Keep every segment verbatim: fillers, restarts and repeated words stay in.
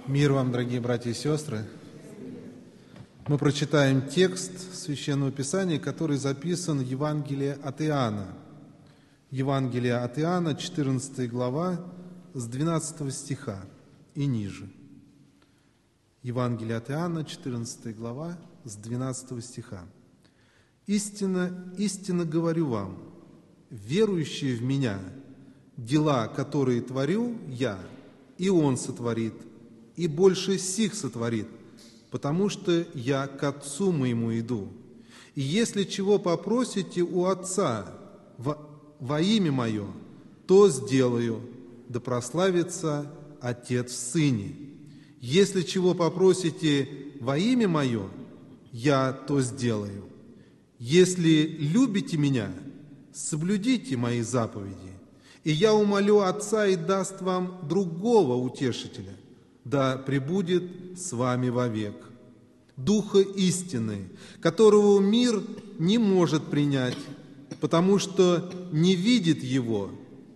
Мир вам, дорогие братья и сестры. Мы прочитаем текст Священного Писания, который записан в Евангелии от Иоанна. Евангелие от Иоанна, четырнадцатая глава, с двенадцатого стиха и ниже. Евангелие от Иоанна, четырнадцатая глава, с двенадцатого стиха. «Истинно, истинно говорю вам, верующие в Меня, дела, которые творю Я, и Он сотворит, и больше сих сотворит, потому что Я к Отцу Моему иду. И если чего попросите у Отца во, во имя Мое, то сделаю, да прославится Отец в Сыне. Если чего попросите во имя Мое, Я то сделаю. Если любите Меня, соблюдите Мои заповеди, и Я умолю Отца и даст вам другого утешителя, да пребудет с вами вовек, Духа истины, которого мир не может принять, потому что не видит Его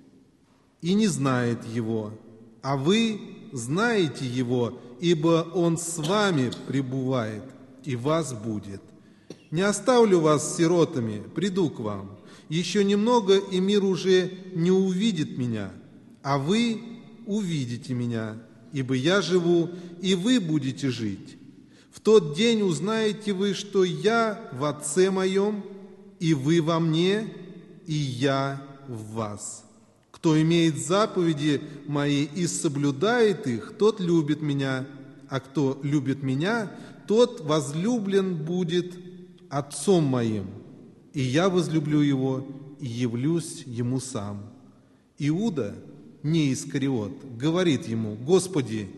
и не знает Его, а вы знаете Его, ибо Он с вами пребывает и вас будет. Не оставлю вас сиротами, приду к вам. Еще немного, и мир уже не увидит Меня, а вы увидите Меня, ибо Я живу, и вы будете жить. В тот день узнаете вы, что Я в Отце Моем, и вы во Мне, и Я в вас. Кто имеет заповеди Мои и соблюдает их, тот любит Меня, а кто любит Меня, тот возлюблен будет Отцом Моим, и Я возлюблю его и явлюсь ему сам». Иуда, не Искариот, говорит ему: «Господи,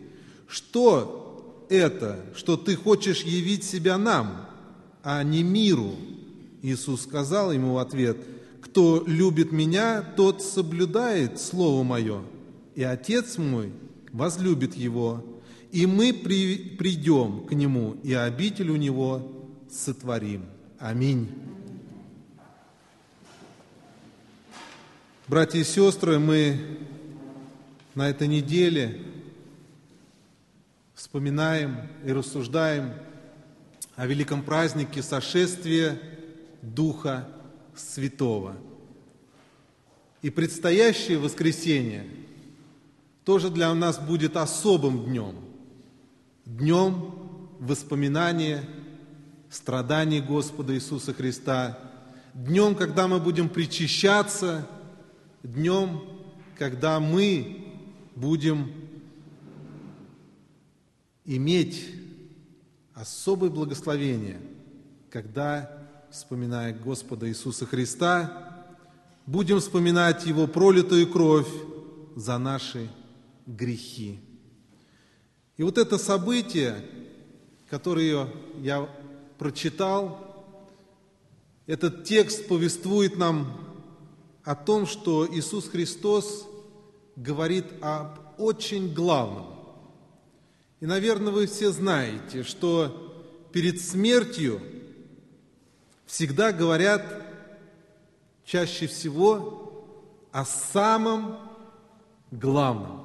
что это, что Ты хочешь явить себя нам, а не миру?» Иисус сказал ему в ответ: «Кто любит Меня, тот соблюдает Слово Мое, и Отец Мой возлюбит его, и мы при, придем к Нему, и обитель у Него сотворим». Аминь. Братья и сестры, мы на этой неделе вспоминаем и рассуждаем о великом празднике сошествия Духа Святого. И предстоящее воскресенье тоже для нас будет особым днем, днем воспоминания страданий Господа Иисуса Христа, днем, когда мы будем причащаться, днем, когда мы будем иметь особое благословение, когда, вспоминая Господа Иисуса Христа, будем вспоминать Его пролитую кровь за наши грехи. И вот это событие, которое я прочитал, этот текст повествует нам о том, что Иисус Христос говорит об очень главном. И, наверное, вы все знаете, что перед смертью всегда говорят чаще всего о самом главном.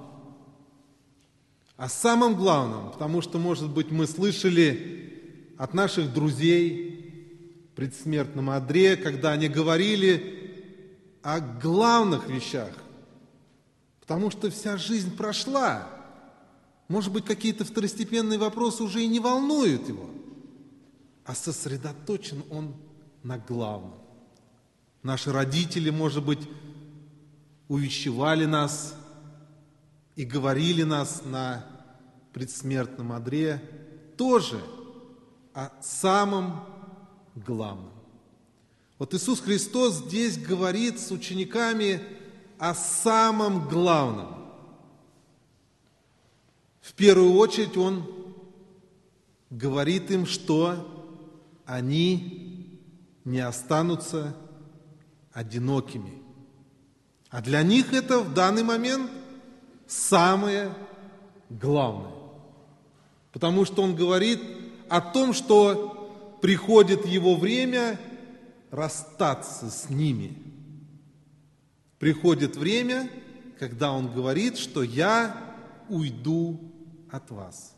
О самом главном, потому что, может быть, мы слышали от наших друзей в предсмертном одре, когда они говорили о главных вещах, потому что вся жизнь прошла. Может быть, какие-то второстепенные вопросы уже и не волнуют его, а сосредоточен он на главном. Наши родители, может быть, увещевали нас и говорили нас на предсмертном одре тоже о самом главном. Вот Иисус Христос здесь говорит с учениками о самом главном. В первую очередь Он говорит им, что они не останутся одинокими. А для них это в данный момент самое главное. Потому что Он говорит о том, что приходит Его время расстаться с ними. Приходит время, когда Он говорит, что «Я уйду от вас.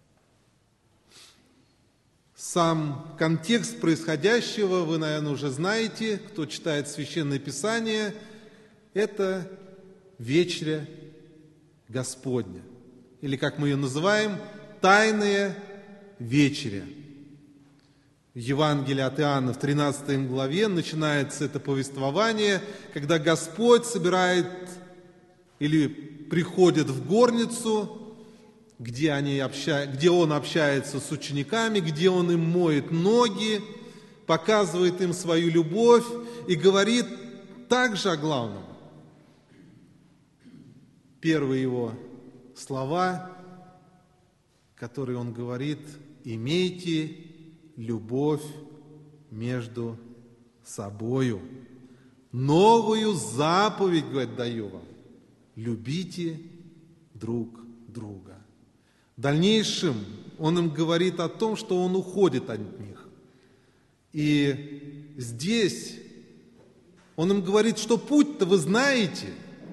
Сам контекст происходящего вы, наверное, уже знаете, кто читает Священное Писание, это вечеря Господня, или, как мы ее называем, Тайная вечеря. В Евангелии от Иоанна в тринадцатой главе начинается это повествование, когда Господь собирает или приходит в горницу, где, они обща... где Он общается с учениками, где Он им моет ноги, показывает им свою любовь и говорит также о главном. Первые Его слова, которые Он говорит: «Имейте любовь между собою. Новую заповедь, говорит, даю вам: любите друг друга». В дальнейшем Он им говорит о том, что Он уходит от них. И здесь Он им говорит, что путь-то вы знаете.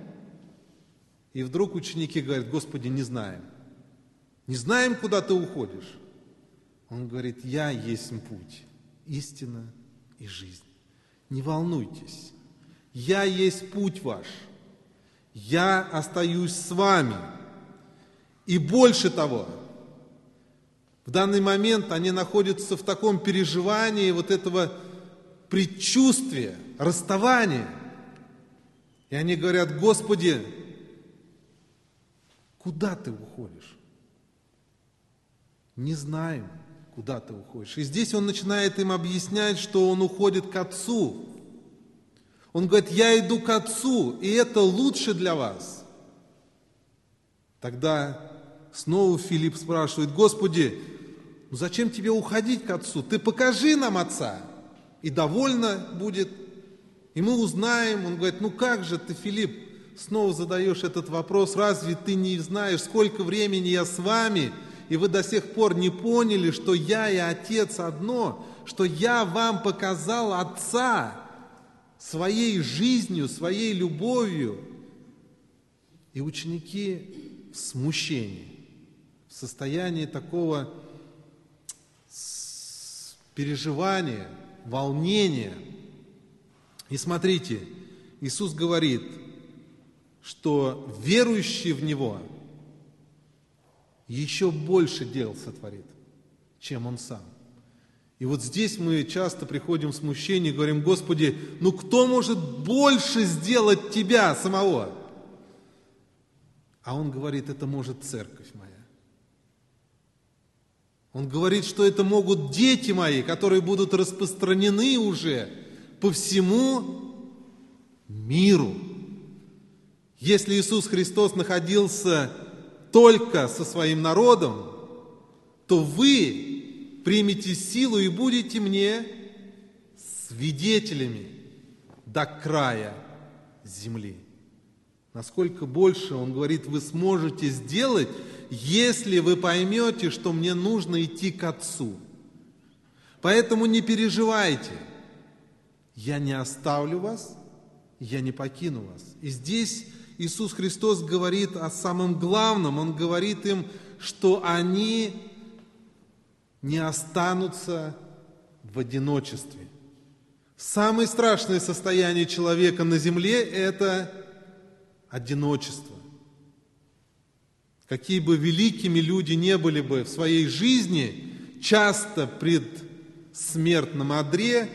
И вдруг ученики говорят: «Господи, не знаем. Не знаем, куда Ты уходишь». Он говорит: «Я есть путь, истина и жизнь. Не волнуйтесь, Я есть путь ваш. Я остаюсь с вами». И больше того, в данный момент они находятся в таком переживании вот этого предчувствия, расставания. И они говорят: «Господи, куда Ты уходишь?» «Не знаем, куда Ты уходишь». И здесь Он начинает им объяснять, что Он уходит к Отцу. Он говорит: «Я иду к Отцу, и это лучше для вас». Тогда снова Филипп спрашивает: «Господи, ну зачем Тебе уходить к Отцу? Ты покажи нам Отца, и довольно будет, и мы узнаем». Он говорит: «Ну как же ты, Филипп, снова задаешь этот вопрос? Разве ты не знаешь, сколько времени я с вами, и вы до сих пор не поняли, что я и Отец одно, что я вам показал Отца своей жизнью, своей любовью?» И ученики в смущении, в состоянии такого переживания, волнения. И смотрите, Иисус говорит, что верующий в Него еще больше дел сотворит, чем Он сам. И вот здесь мы часто приходим в смущение и говорим: «Господи, ну кто может больше сделать Тебя самого?» А Он говорит: «Это может церковь моя». Он говорит, что это могут дети мои, которые будут распространены уже по всему миру. Если Иисус Христос находился только со своим народом, то вы примете силу и будете мне свидетелями до края земли. Насколько больше, Он говорит, вы сможете сделать, если вы поймете, что мне нужно идти к Отцу. Поэтому не переживайте. Я не оставлю вас, я не покину вас. И здесь Иисус Христос говорит о самом главном. Он говорит им, что они не останутся в одиночестве. Самое страшное состояние человека на земле – это одиночество. Какие бы великими люди не были бы в своей жизни, часто пред смертном одре,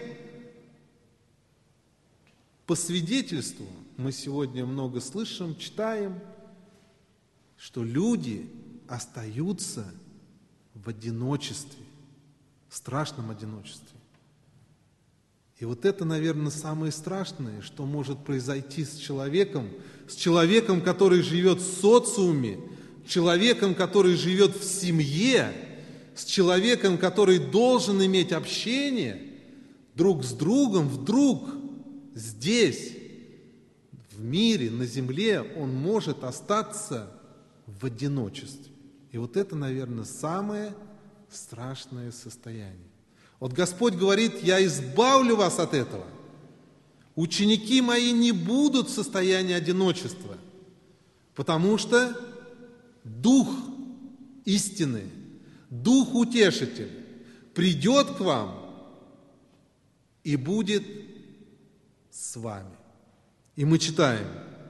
по свидетельству, мы сегодня много слышим, читаем, что люди остаются в одиночестве, в страшном одиночестве. И вот это, наверное, самое страшное, что может произойти с человеком, с человеком, который живет в социуме, человеком, который живет в семье, с человеком, который должен иметь общение друг с другом, вдруг здесь, в мире, на земле, он может остаться в одиночестве. И вот это, наверное, самое страшное состояние. Вот Господь говорит: я избавлю вас от этого. Ученики мои не будут в состоянии одиночества, потому что Дух истины, Дух Утешитель, придет к вам и будет с вами. И мы читаем: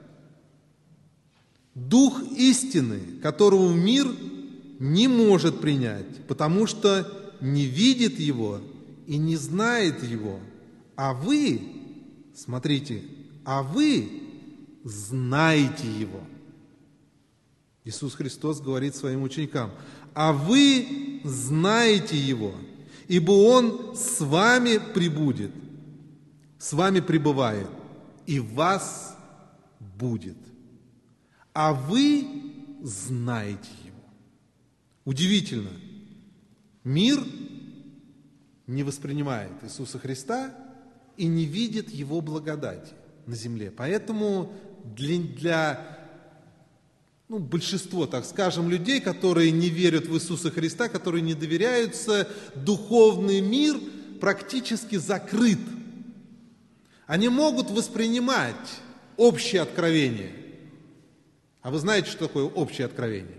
Дух истины, которого мир не может принять, потому что не видит Его и не знает Его. А вы, смотрите, а вы знаете Его. Иисус Христос говорит своим ученикам: а вы знаете Его, ибо Он с вами пребудет, с вами пребывает, и вас будет. А вы знаете Его. Удивительно. Мир не воспринимает Иисуса Христа и не видит Его благодати на земле. Поэтому для, для ну, большинства, так скажем, людей, которые не верят в Иисуса Христа, которые не доверяются, духовный мир практически закрыт. Они могут воспринимать общее откровение. А вы знаете, что такое общее откровение?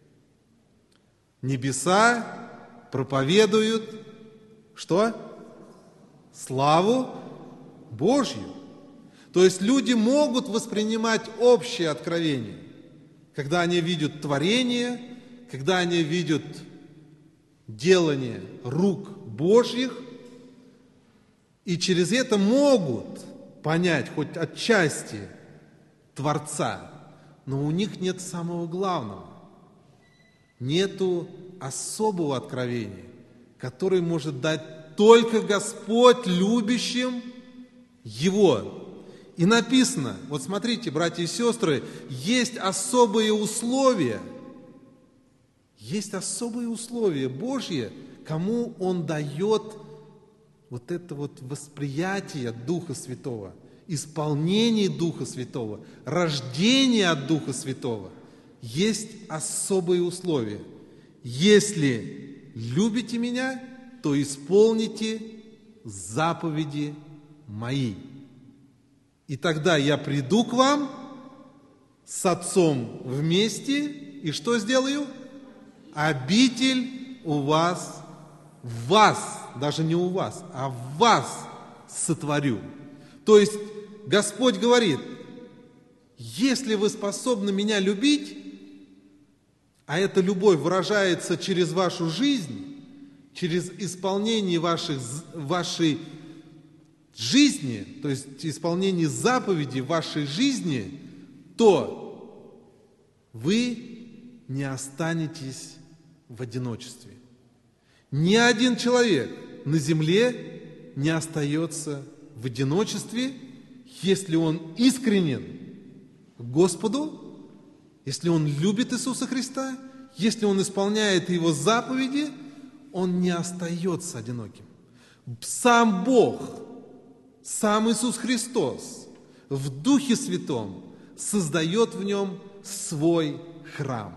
Небеса проповедуют что? Славу Божью. То есть люди могут воспринимать общее откровение, когда они видят творение, когда они видят делание рук Божьих, и через это могут понять хоть отчасти Творца, но у них нет самого главного. Нету особого откровения, которое может дать только Господь любящим Его. И написано, вот смотрите, братья и сестры, есть особые условия, есть особые условия Божьи, кому Он дает вот это вот восприятие Духа Святого, исполнение Духа Святого, рождение от Духа Святого. Есть особые условия. Если любите Меня, то исполните заповеди Мои. И тогда я приду к вам с Отцом вместе, и что сделаю? Обитель у вас, в вас, даже не у вас, а в вас сотворю. То есть Господь говорит: если вы способны Меня любить, а эта любовь выражается через вашу жизнь, через исполнение ваших, вашей жизни, то есть исполнение заповедей в вашей жизни, то вы не останетесь в одиночестве. Ни один человек на земле не остается в одиночестве, если он искренен к Господу, если он любит Иисуса Христа, если он исполняет Его заповеди, он не остается одиноким. Сам Бог, сам Иисус Христос в Духе Святом создает в нем свой храм.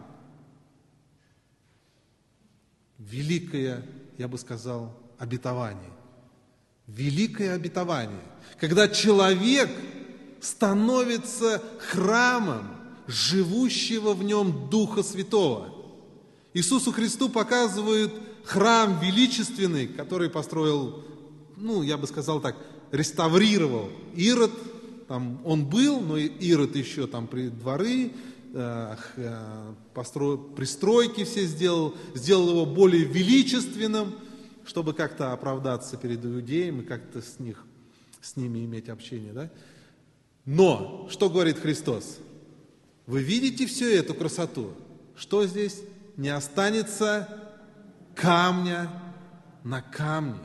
Великое, я бы сказал, обетование. Великое обетование, когда человек становится храмом живущего в нем Духа Святого. Иисусу Христу показывают храм величественный, который построил, ну, я бы сказал так, реставрировал Ирод. Там он был, но Ирод еще там при дворы, э, э, постро... пристройки все сделал, сделал его более величественным, чтобы как-то оправдаться перед иудеями и как-то с, них, с ними иметь общение. Да? Но, что говорит Христос? Вы видите всю эту красоту? Что здесь? Не останется камня на камне.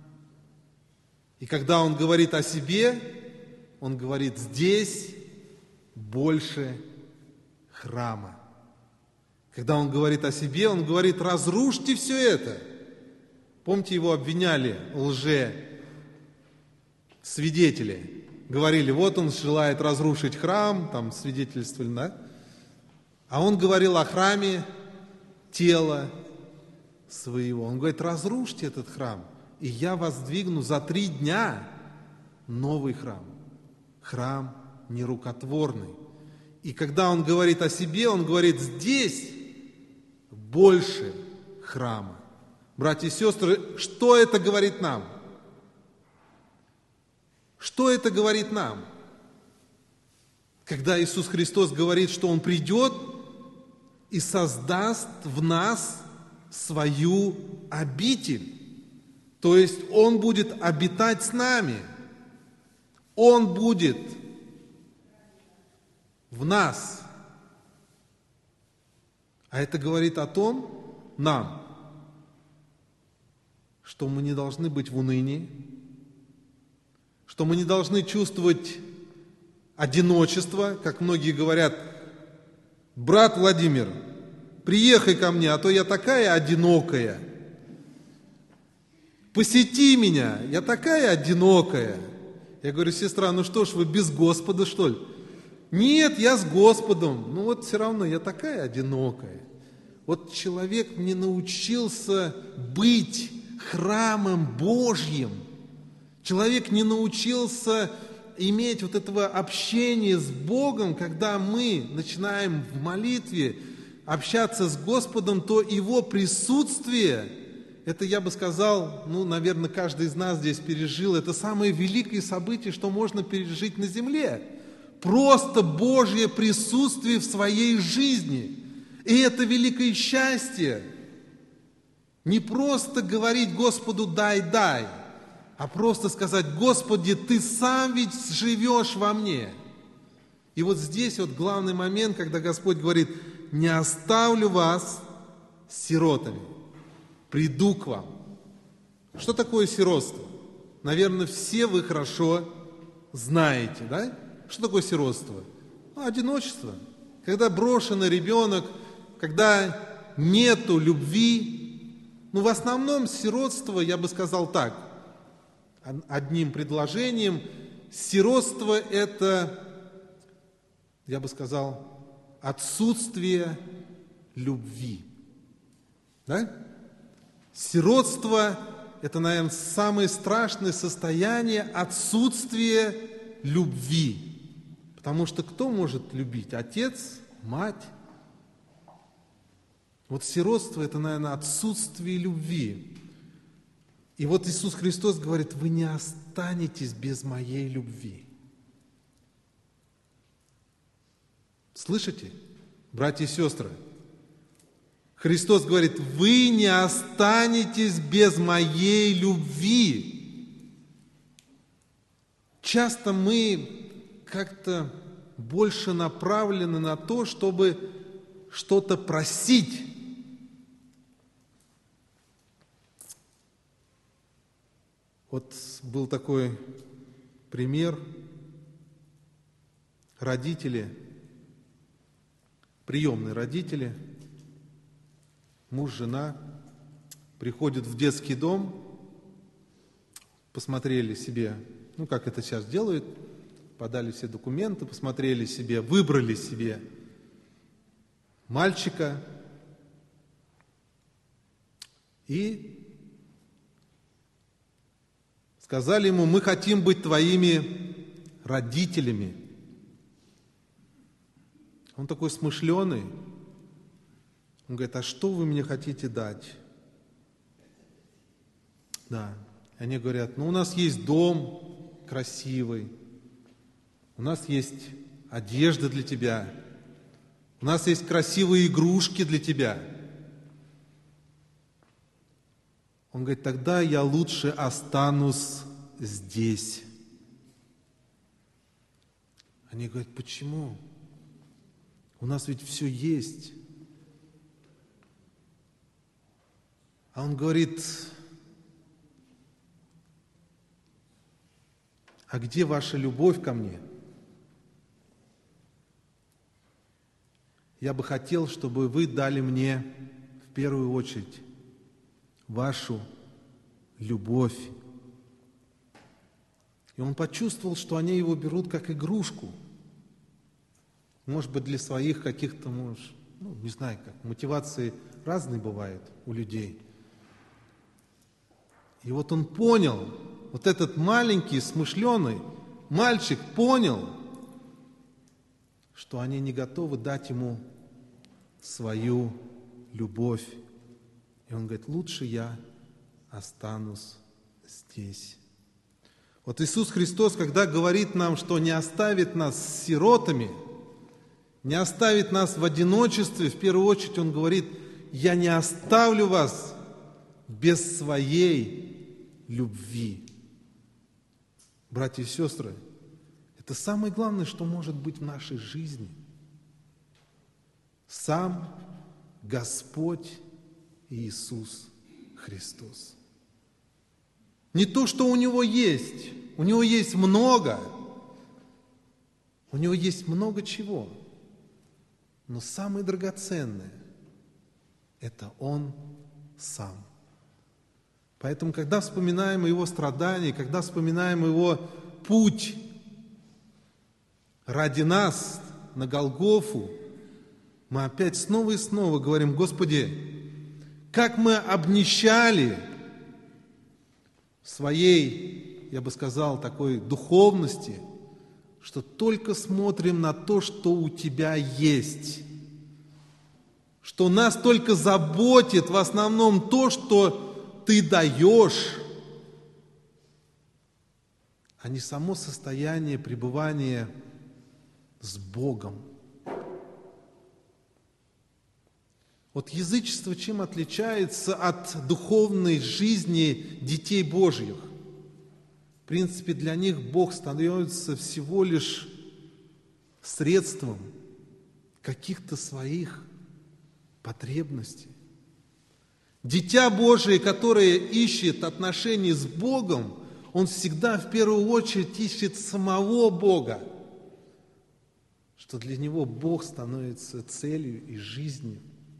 И когда Он говорит о себе, Он говорит: здесь больше храма. Когда Он говорит о себе, Он говорит: разрушьте все это. Помните, Его обвиняли лже-свидетели. Говорили: вот Он желает разрушить храм, там свидетельствовали, да? А Он говорил о храме тела своего. Он говорит: разрушьте этот храм, и я воздвигну за три дня новый храм. Храм нерукотворный. И когда Он говорит о себе, Он говорит: здесь больше храма. Братья и сестры, что это говорит нам? Что это говорит нам? Когда Иисус Христос говорит, что Он придет и создаст в нас свою обитель. То есть Он будет обитать с нами. Он будет в нас. А это говорит о том, нам, что мы не должны быть в унынии, что мы не должны чувствовать одиночество, как многие говорят: брат Владимир, приехай ко мне, а то я такая одинокая. Посети меня, я такая одинокая. Я говорю: сестра, ну что ж, вы без Господа, что ли? Нет, я с Господом. Ну вот все равно я такая одинокая. Вот человек не научился быть храмом Божьим. Человек не научился иметь вот этого общения с Богом. Когда мы начинаем в молитве общаться с Господом, то Его присутствие, это, я бы сказал, ну, наверное, каждый из нас здесь пережил, это самое великое событие, что можно пережить на земле. Просто Божье присутствие в своей жизни. И это великое счастье. Не просто говорить Господу «дай, дай», а просто сказать: Господи, Ты сам ведь живешь во мне. И вот здесь вот главный момент, когда Господь говорит: не оставлю вас сиротами, приду к вам. Что такое сиротство? Наверное, все вы хорошо знаете, да? Что такое сиротство? Ну, одиночество. Когда брошенный ребенок, когда нету любви. Ну, в основном сиротство, я бы сказал так, одним предложением: сиротство – это, я бы сказал, отсутствие любви. Да? Сиротство – это, наверное, самое страшное состояние отсутствия любви. Потому что кто может любить? Отец, мать. Вот сиротство – это, наверное, отсутствие любви. И вот Иисус Христос говорит: вы не останетесь без моей любви. Слышите, братья и сестры? Христос говорит: вы не останетесь без моей любви. Часто мы как-то больше направлены на то, чтобы что-то просить. Вот был такой пример. Родители, приемные родители, муж, жена, приходят в детский дом, посмотрели себе, ну, как это сейчас делают, подали все документы, посмотрели себе, выбрали себе мальчика и сказали ему: мы хотим быть твоими родителями. Он такой смышленый. Он говорит: а что вы мне хотите дать? Да. Они говорят: ну, у нас есть дом красивый, у нас есть одежда для тебя, у нас есть красивые игрушки для тебя. Он говорит: тогда я лучше останусь здесь. Они говорят: почему? У нас ведь все есть. А он говорит: а где ваша любовь ко мне? Я бы хотел, чтобы вы дали мне в первую очередь вашу любовь. И он почувствовал, что они его берут как игрушку. Может быть, для своих каких-то, может, ну, не знаю, как, мотивации разные бывают у людей. И вот он понял, вот этот маленький, смышленый мальчик понял, что они не готовы дать ему свою любовь. И он говорит, лучше я останусь здесь. Вот Иисус Христос, когда говорит нам, что не оставит нас сиротами, не оставит нас в одиночестве, в первую очередь Он говорит, я не оставлю вас без своей любви. Братья и сестры, это самое главное, что может быть в нашей жизни. Сам Господь Иисус Христос. Не то, что у Него есть. У Него есть много. У Него есть много чего. Но самое драгоценное – это Он Сам. Поэтому, когда вспоминаем Его страдания, когда вспоминаем Его путь ради нас на Голгофу, мы опять снова и снова говорим, Господи, как мы обнищали в своей, я бы сказал, такой духовности, что только смотрим на то, что у Тебя есть, что нас только заботит в основном то, что Ты даешь, а не само состояние пребывания с Богом. Вот язычество чем отличается от духовной жизни детей Божьих? В принципе, для них Бог становится всего лишь средством каких-то своих потребностей. Дитя Божие, которое ищет отношения с Богом, он всегда в первую очередь ищет самого Бога, что для него Бог становится целью и жизнью.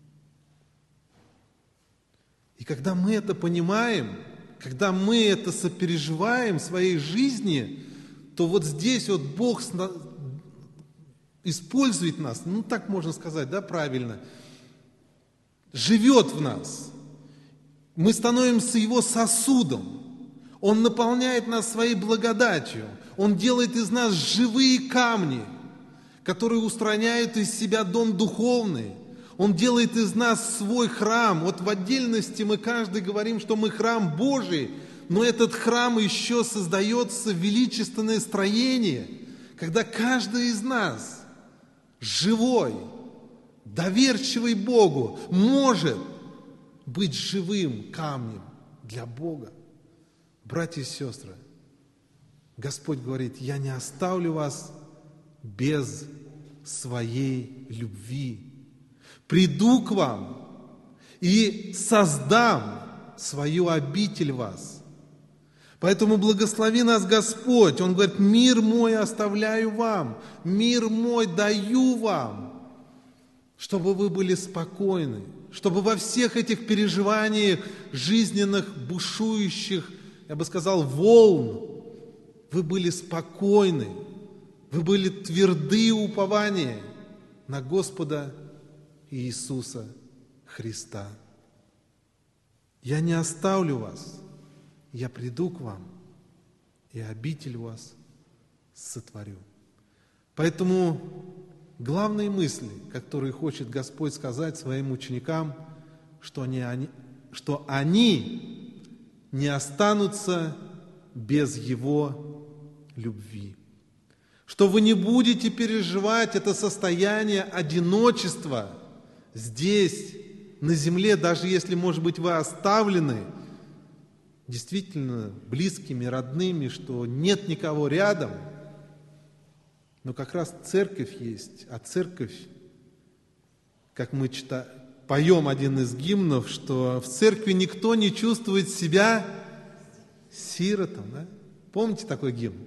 И когда мы это понимаем, когда мы это сопереживаем в своей жизни, то вот здесь вот Бог использует нас, ну так можно сказать, да, правильно, живет в нас. Мы становимся Его сосудом. Он наполняет нас своей благодатью. Он делает из нас живые камни, которые устраняют из себя дом духовный. Он делает из нас свой храм. Вот в отдельности мы каждый говорим, что мы храм Божий, но этот храм еще создается величественное строение, когда каждый из нас живой, доверчивый Богу, может быть живым камнем для Бога. Братья и сестры, Господь говорит, я не оставлю вас без своей любви. Приду к вам и создам свою обитель в вас. Поэтому благослови нас Господь. Он говорит, мир мой оставляю вам, мир мой даю вам, чтобы вы были спокойны, чтобы во всех этих переживаниях жизненных, бушующих, я бы сказал, волн, вы были спокойны, вы были тверды упования на Господа Иисуса Христа. Я не оставлю вас, я приду к вам и обитель вас сотворю. Поэтому главные мысли, которые хочет Господь сказать своим ученикам, что они, они, что они не останутся без Его любви. Что вы не будете переживать это состояние одиночества здесь, на земле, даже если, может быть, вы оставлены действительно близкими, родными, что нет никого рядом, но как раз церковь есть, а церковь, как мы читаем, поем один из гимнов, что в церкви никто не чувствует себя сиротом. Да? Помните такой гимн?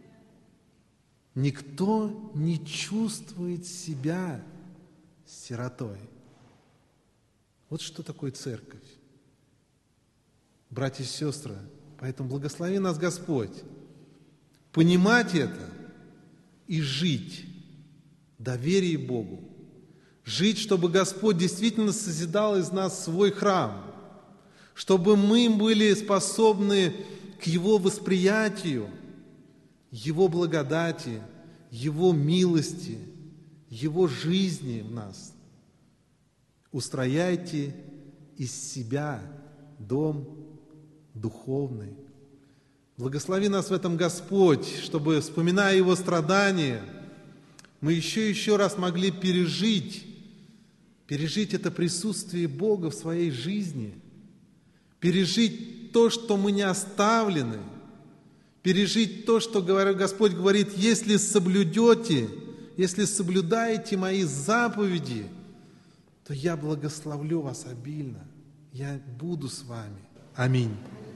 Никто не чувствует себя сиротой. Вот что такое церковь. Братья и сестры, поэтому благослови нас Господь понимать это и жить в доверии Богу. Жить, чтобы Господь действительно созидал из нас свой храм, чтобы мы были способны к Его восприятию, Его благодати, Его милости, Его жизни в нас. устрояйте из себя дом духовный. Благослови нас в этом Господь, чтобы, вспоминая Его страдания, мы еще и еще раз могли пережить, пережить это присутствие Бога в своей жизни, пережить то, что мы не оставлены, пережить то, что Господь говорит: если соблюдете, если соблюдаете мои заповеди, то я благословлю вас обильно, я буду с вами. Аминь.